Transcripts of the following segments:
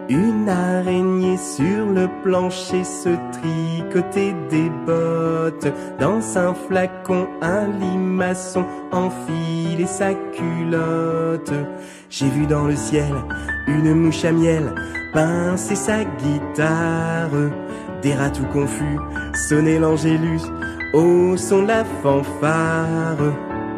Une araignée sur le plancher se tricotait des bottes. Dans un flacon, un limaçon enfilait sa culotte. J'ai vu dans le ciel une mouche à miel pincer sa guitare. Des rats tout confus sonnaient l'angélus au son de la fanfare.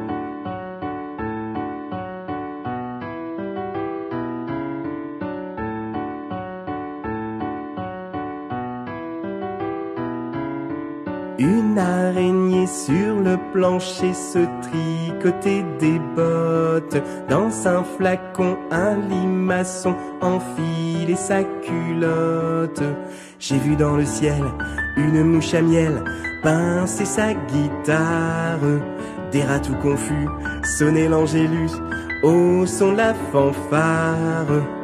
Une araignée sur le plancher se tricotait des bottes. Dans un flacon, un limaçon enfilait sa culotte. J'ai vu dans le ciel une mouche à miel pincer sa guitare. Des rats tout confus sonnaient l'angélus au son de la fanfare.